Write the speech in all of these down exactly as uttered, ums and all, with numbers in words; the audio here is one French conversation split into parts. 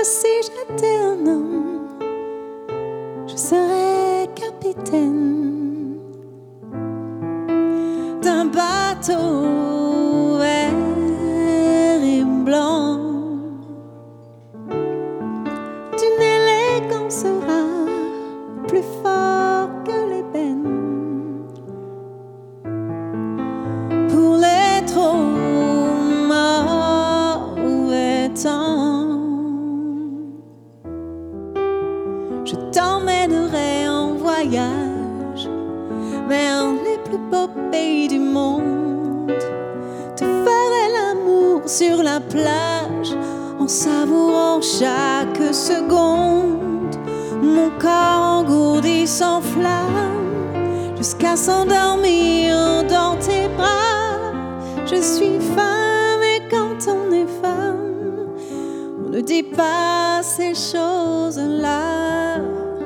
si j'étais un homme, je serais capitaine d'un bateau vert et blanc, d'une élégance rare, plus fort que l'ébène, pour les trop mauvais temps. Je t'emmènerai en voyage vers les plus beaux pays du monde. Te ferai l'amour sur la plage en savourant chaque seconde. Mon corps engourdi s'enflamme jusqu'à s'endormir dans tes bras. Je suis femme et quand on est femme, on ne dit pas ces choses-là.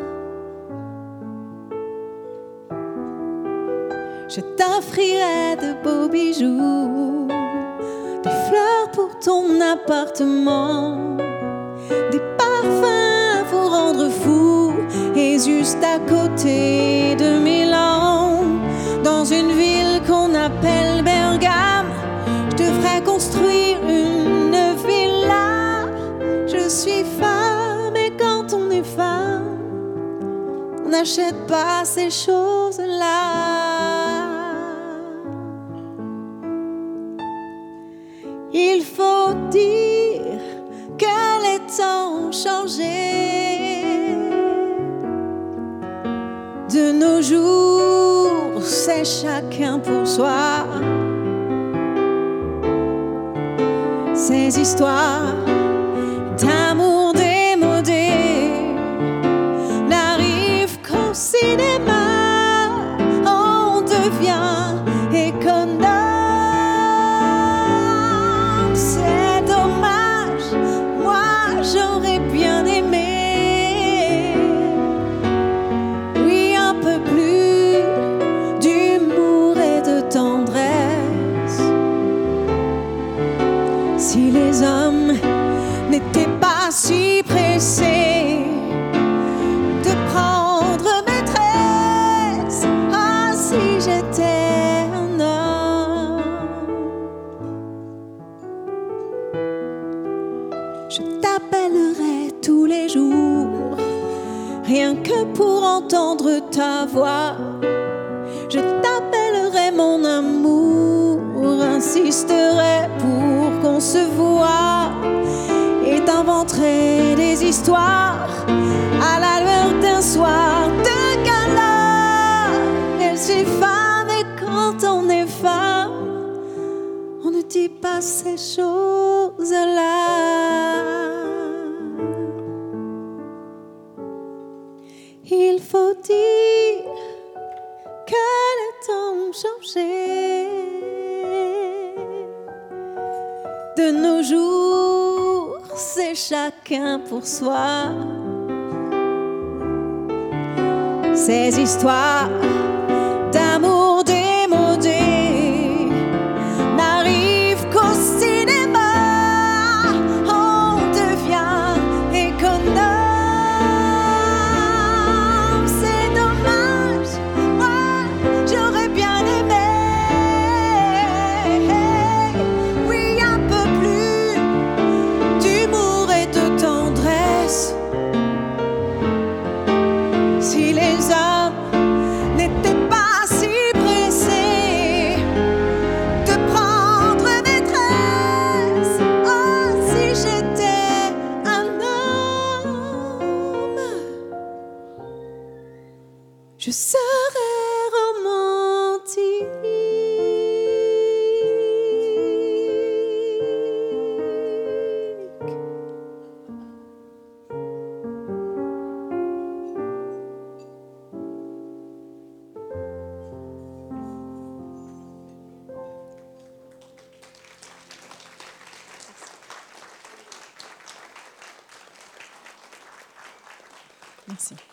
Je t'offrirai de beaux bijoux, des fleurs pour ton appartement, des parfums pour rendre fou. Et juste à côté de Milan, dans une ville qu'on appelle Bergame, je te ferai construire une villa. Je suis femme et quand on est femme, on n'achète pas ces choses-là. Il faut dire que les temps ont changé. De nos jours, c'est chacun pour soi. Ces histoires d'amour démodé n'arrivent qu'au cinéma. On devient économe. C'est dommage, moi j'aurais bien aimé, oui, un peu plus d'humour et de tendresse. Si les hommes n'étaient pas si pressés de prendre maîtresse, ah si j'étais un homme. Je t'appellerai tous les jours, rien que pour entendre ta voix. Je t'appellerai mon amour, insisterai pour qu'on se voie, et t'inventerai des histoires à la lueur d'un soir de gala. Elle suis femme et quand on est femme, on ne dit pas ces choses-là. Il faut dire que les temps ont changé. De nos jours, c'est chacun pour soi. Ces histoires d'amour démodé n'arrivent qu'au cinéma. On devient économe. C'est dommage, moi j'aurais bien aimé, oui, un peu plus d'humour et de tendresse. Si les hommes n'étaient pas si pressés de prendre maîtresse, oh si j'étais un homme, je serais romantique. Merci.